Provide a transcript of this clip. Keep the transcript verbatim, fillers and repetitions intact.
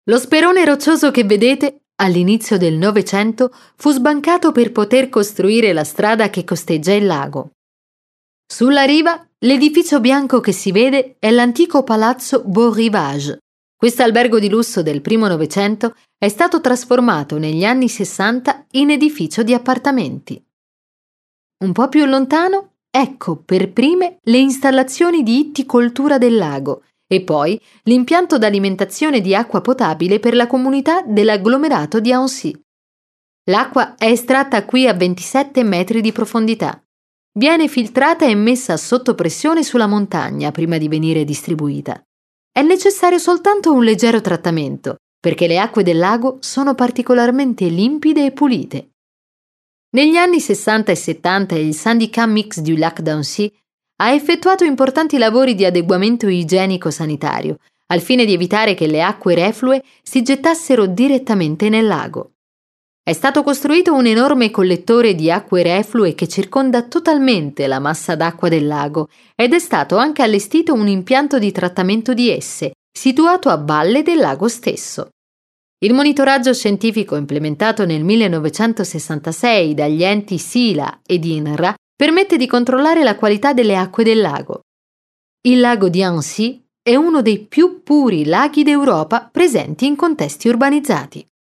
Lo sperone roccioso che vedete, all'inizio del Novecento, fu sbancato per poter costruire la strada che costeggia il lago. Sulla riva, l'edificio bianco che si vede è l'antico palazzo Beau Rivage. Questo albergo di lusso del primo Novecento è stato trasformato negli anni sessanta in edificio di appartamenti. Un po' più lontano, ecco per prime le installazioni di itticoltura del lago e poi l'impianto d'alimentazione di acqua potabile per la comunità dell'agglomerato di Annecy. L'acqua è estratta qui a ventisette metri di profondità. Viene filtrata e messa sotto pressione sulla montagna prima di venire distribuita. È necessario soltanto un leggero trattamento, perché le acque del lago sono particolarmente limpide e pulite. Negli anni sessanta e settanta il Syndicat Mixte du Lac d'Annecy ha effettuato importanti lavori di adeguamento igienico-sanitario, al fine di evitare che le acque reflue si gettassero direttamente nel lago. È stato costruito un enorme collettore di acque reflue che circonda totalmente la massa d'acqua del lago ed è stato anche allestito un impianto di trattamento di esse, situato a valle del lago stesso. Il monitoraggio scientifico implementato nel millenovecentosessantasei dagli enti SILA ed INRA permette di controllare la qualità delle acque del lago. Il lago di Annecy è uno dei più puri laghi d'Europa presenti in contesti urbanizzati.